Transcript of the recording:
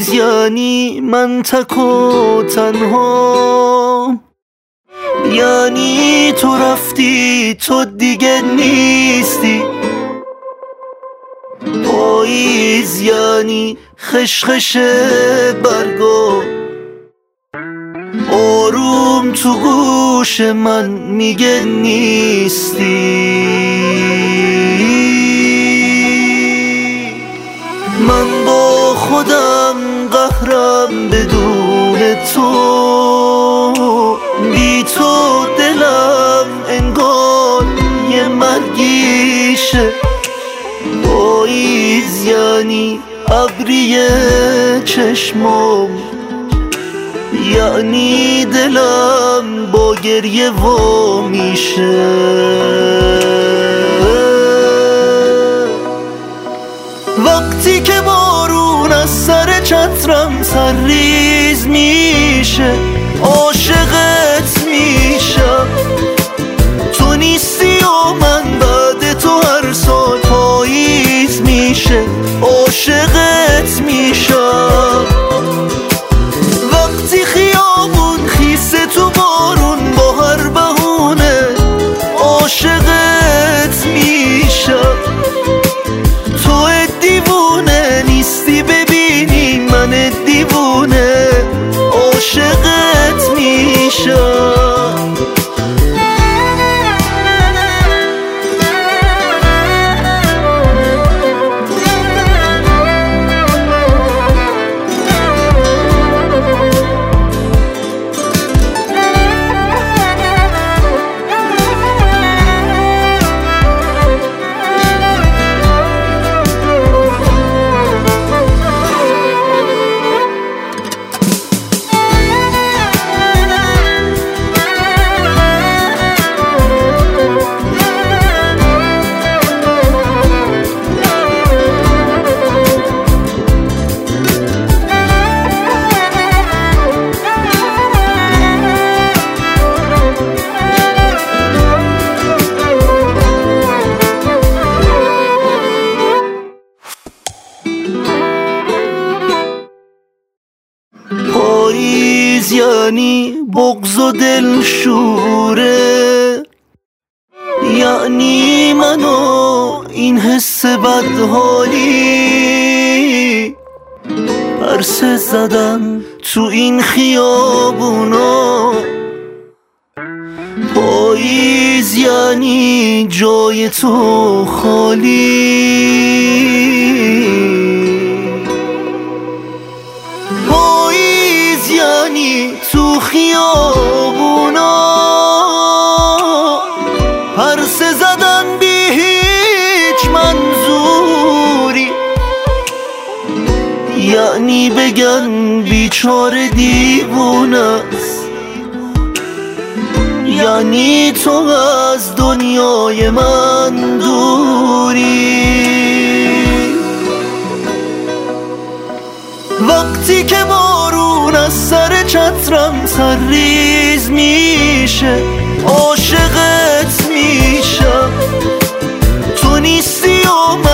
پاییز یعنی من تک و تنها، یعنی تو رفتی تو دیگه نیستی. پاییز یعنی خشخش برگا آروم تو گوش من میگه نیستی. من با خودم قهرم بدون تو، بی تو دلم انگار یه مرگیشه. پاییز یعنی ابری چشمام، یعنی دلم با گریه وا میشه. وقتی که بارون از سر چترم سرریز میشه، عاشقت میشم. تو نیستی و من بعد تو هر سال پاییز میشه، عاشقت میشم. وقتی خیابون خیسه تو بارون با هر بهونه، عاشقت میشم. تو دیوونه نیستی ببینی من دیوونه، عاشقت میشم. پاییز یعنی بغض و دلشوره، یعنی منو این حس بدحالی. پرسه زدم تو این خیابونا. پاییز یعنی جای تو خالی. یعنی تو خیابونا پرسه زدن بی هیچ منظوری، یعنی بگن بیچاره دیوونست، یعنی تو از دنیای من دوری. وقتی که بارون از سر چترم سرریز میشه، عاشقت